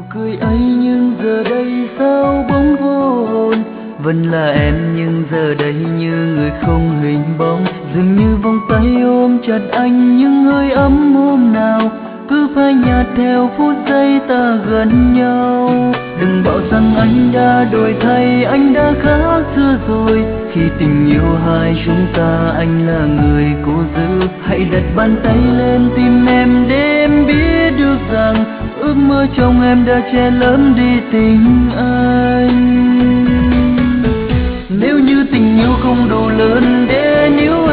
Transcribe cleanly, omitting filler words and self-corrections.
cười ấy nhưng giờ đây sao bóng vô hồn. Vẫn là em nhưng giờ đây như người không hình bóng. Dường như vòng tay ôm chặt anh nhưng hơi ấm hôm nào cứ phai nhạt theo phút giây ta gần nhau. Đừng bảo rằng anh đã đổi thay, anh đã khác xưa rồi. Khi tình yêu hai chúng ta anh là người cố giữ. Hãy đặt bàn tay lên tim em để em biết được rằng ước mơ trong em đã che lấp đi tình anh. Nếu như tình yêu không đủ lớn để níu